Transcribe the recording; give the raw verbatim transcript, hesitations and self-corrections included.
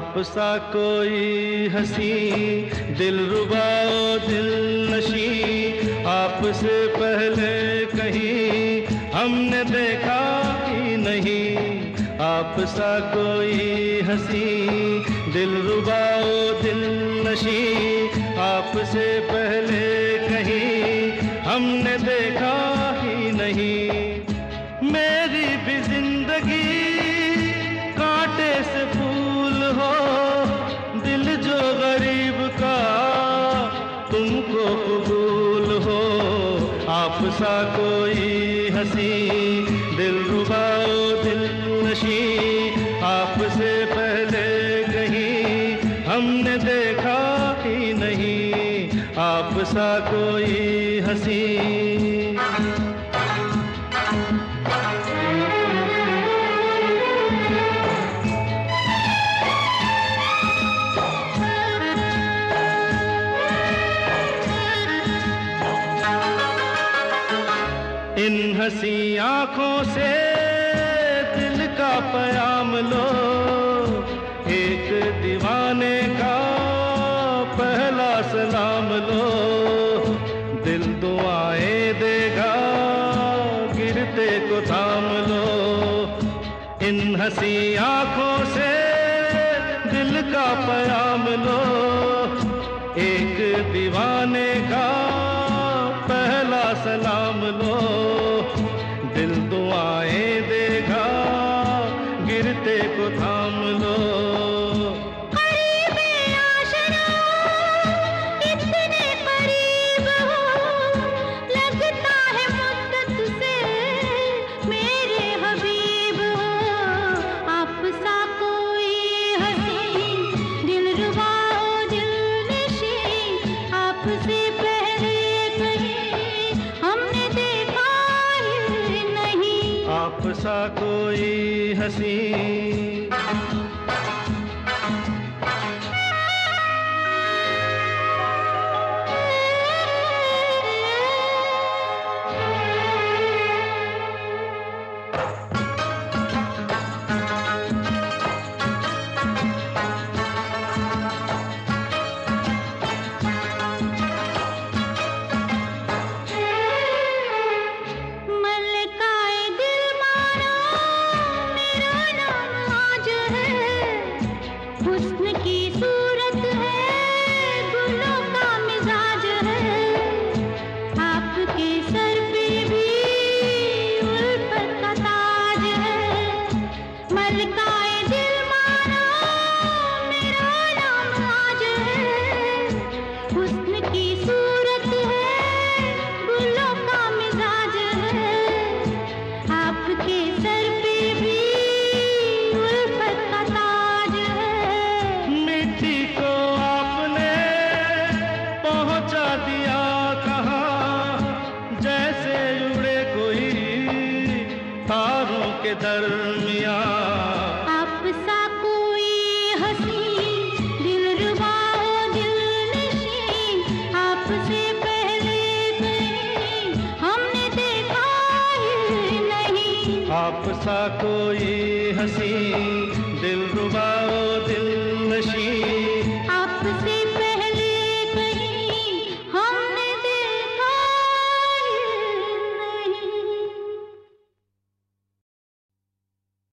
आप सा कोई हंसी दिलरुबा दिल नशी आपसे पहले कहीं हमने देखा ही नहीं। आप सा कोई हंसी दिलरुबा दिल नशी आपसे पहले कहीं हमने देखा ही नहीं। मेरी भी जिंदगी कांटे से फूल हो, दिल जो गरीब का तुमको कबूल हो। आप सा कोई हंसी दिलरुबा दिल नशी आपसे पहले कहीं हमने देखा ही नहीं। आप सा कोई हंसी इन हंसी आँखों से दिल का प्याम लो, एक दीवाने का पहला सलाम लो। दिल दुआएं देगा गिरते को थाम लो। इन हंसी आँखों से दिल का प्याम लो, एक दीवाने का पहला सलाम लो। दिल दुआएं देगा गिरते को थाम लो। करीबे आशना इतने करीब हो, लगता है मुद्दत से मेरे हबीब हो। आप सा कोई हंसी दिलरुबा दिल नशी आपसे पहले कहीं हमने देखा ही नहीं। आप सा कोई हंसी के दरमिया। आप सा कोई हंसी दिलरुबा दिल नशी आपसे पहले कहीं हमने देखा ही नहीं। आप सा कोई हंसी दिलरुबा